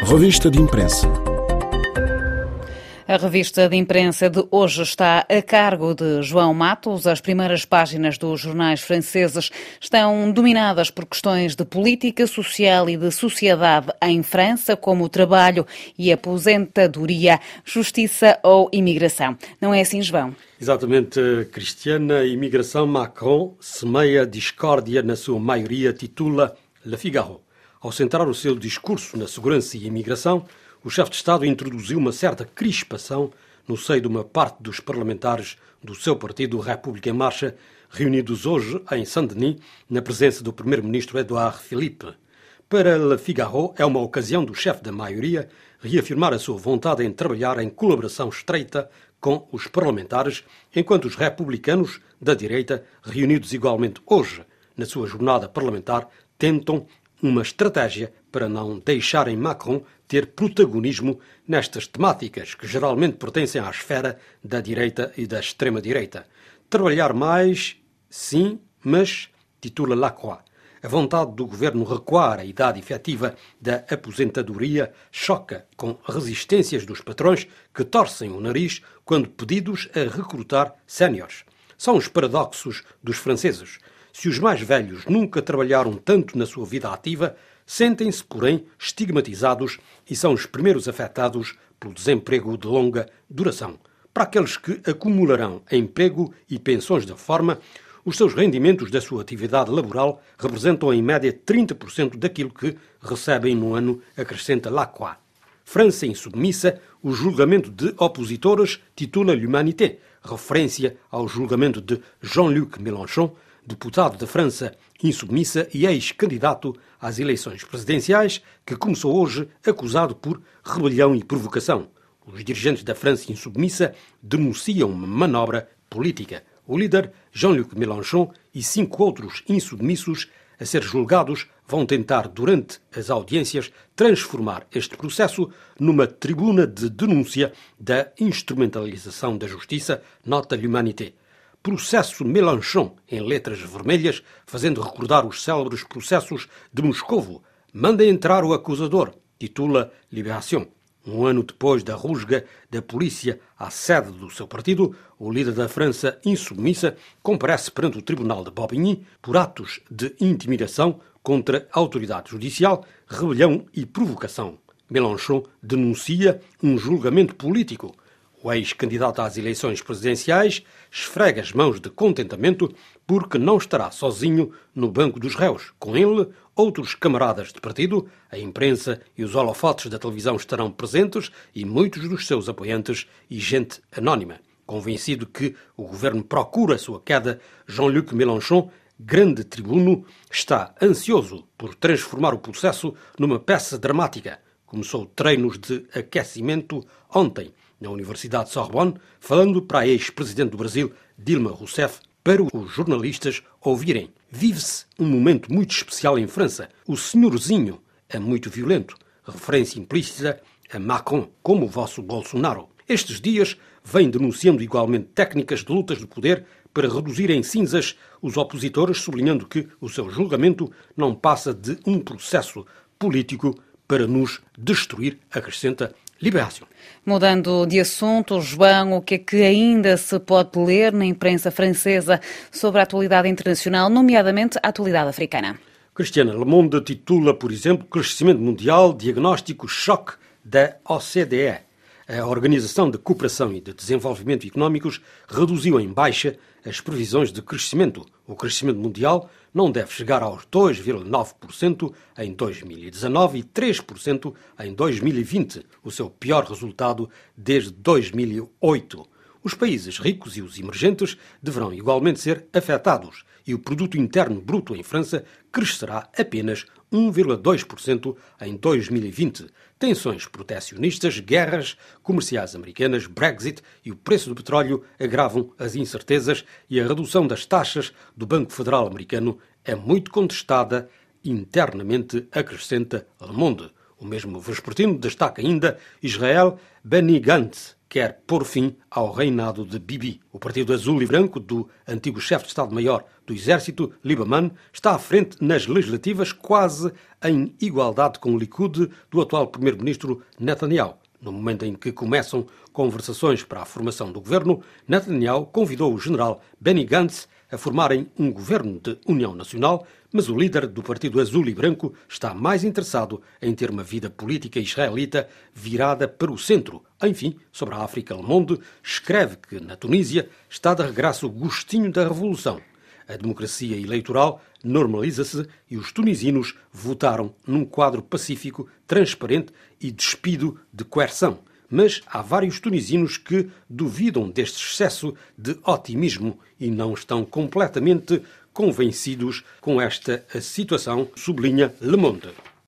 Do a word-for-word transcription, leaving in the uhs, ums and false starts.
Revista de Imprensa. A revista de imprensa de hoje está a cargo de João Matos. As primeiras páginas dos jornais franceses estão dominadas por questões de política social e de sociedade em França, como o trabalho e aposentadoria, justiça ou imigração. Não é assim, João? Exatamente, Cristiana. A imigração, Macron semeia discórdia na sua maioria, titula Le Figaro. Ao centrar o seu discurso na segurança e imigração, o chefe de Estado introduziu uma certa crispação no seio de uma parte dos parlamentares do seu partido República em Marcha, reunidos hoje em Saint-Denis, na presença do primeiro-ministro Édouard Philippe. Para Le Figaro, é uma ocasião do chefe da maioria reafirmar a sua vontade em trabalhar em colaboração estreita com os parlamentares, enquanto os republicanos da direita, reunidos igualmente hoje na sua jornada parlamentar, tentam uma estratégia para não deixarem Macron ter protagonismo nestas temáticas que geralmente pertencem à esfera da direita e da extrema-direita. Trabalhar mais, sim, mas, titula Lacroix, a vontade do governo recuar a idade efetiva da aposentadoria choca com resistências dos patrões que torcem o nariz quando pedidos a recrutar séniores. São os paradoxos dos franceses. Se os mais velhos nunca trabalharam tanto na sua vida ativa, sentem-se, porém, estigmatizados e são os primeiros afetados pelo desemprego de longa duração. Para aqueles que acumularão emprego e pensões de reforma, os seus rendimentos da sua atividade laboral representam em média trinta por cento daquilo que recebem no ano, acrescenta Lacroix. França insubmissa, o julgamento de opositores, titula L'Humanité, referência ao julgamento de Jean-Luc Mélenchon, deputado da França insubmissa e ex-candidato às eleições presidenciais, que começou hoje acusado por rebelião e provocação. Os dirigentes da França insubmissa denunciam uma manobra política. O líder, Jean-Luc Mélenchon, e cinco outros insubmissos a ser julgados vão tentar, durante as audiências, transformar este processo numa tribuna de denúncia da instrumentalização da justiça, nota L'Humanité. Processo Mélenchon, em letras vermelhas, fazendo recordar os célebres processos de Moscovo. Manda entrar o acusador, titula Libération. Um ano depois da rusga da polícia à sede do seu partido, o líder da França insubmissa comparece perante o tribunal de Bobigny por atos de intimidação contra a autoridade judicial, rebelião e provocação. Mélenchon denuncia um julgamento político. O ex-candidato às eleições presidenciais esfrega as mãos de contentamento porque não estará sozinho no banco dos réus. Com ele, outros camaradas de partido, a imprensa e os holofotes da televisão estarão presentes e muitos dos seus apoiantes e gente anónima. Convencido que o governo procura a sua queda, Jean-Luc Mélenchon, grande tribuno, está ansioso por transformar o processo numa peça dramática. Começou treinos de aquecimento ontem, na Universidade de Sorbonne, falando para a ex-presidente do Brasil, Dilma Rousseff, para os jornalistas ouvirem. Vive-se um momento muito especial em França. O senhorzinho é muito violento. Referência implícita a Macron, como o vosso Bolsonaro. Estes dias vem denunciando igualmente técnicas de lutas de poder para reduzir em cinzas os opositores, sublinhando que o seu julgamento não passa de um processo político para nos destruir, acrescenta Libération. Mudando de assunto, João, o que é que ainda se pode ler na imprensa francesa sobre a atualidade internacional, nomeadamente a atualidade africana? Cristiana, Le Monde titula, por exemplo, Crescimento Mundial, Diagnóstico Choque da O C D E. A Organização de Cooperação e de Desenvolvimento Económicos reduziu em baixa as previsões de crescimento. O crescimento mundial não deve chegar aos dois vírgula nove por cento em dois mil e dezanove e três por cento em dois mil e vinte, o seu pior resultado desde dois mil e oito. Os países ricos e os emergentes deverão igualmente ser afetados e o produto interno bruto em França crescerá apenas um vírgula dois por cento em dois mil e vinte. Tensões protecionistas, guerras comerciais americanas, Brexit e o preço do petróleo agravam as incertezas e a redução das taxas do Banco Federal americano é muito contestada internamente, acrescenta Le Monde. O mesmo vespertino destaca ainda Israel Benny Gantz quer pôr fim ao reinado de Bibi. O Partido Azul e Branco do antigo chefe de Estado-Maior do Exército, Lieberman, está à frente nas legislativas quase em igualdade com o Likud do atual primeiro-ministro Netanyahu. No momento em que começam conversações para a formação do governo, Netanyahu convidou o general Benny Gantz a formarem um governo de união nacional, mas o líder do Partido Azul e Branco está mais interessado em ter uma vida política israelita virada para o centro. Enfim, sobre a África, Le Monde escreve que na Tunísia está de regresso o gostinho da revolução. A democracia eleitoral normaliza-se e os tunisinos votaram num quadro pacífico, transparente e despido de coerção. Mas há vários tunisinos que duvidam deste excesso de otimismo e não estão completamente convencidos com esta situação, sublinha Le Monde.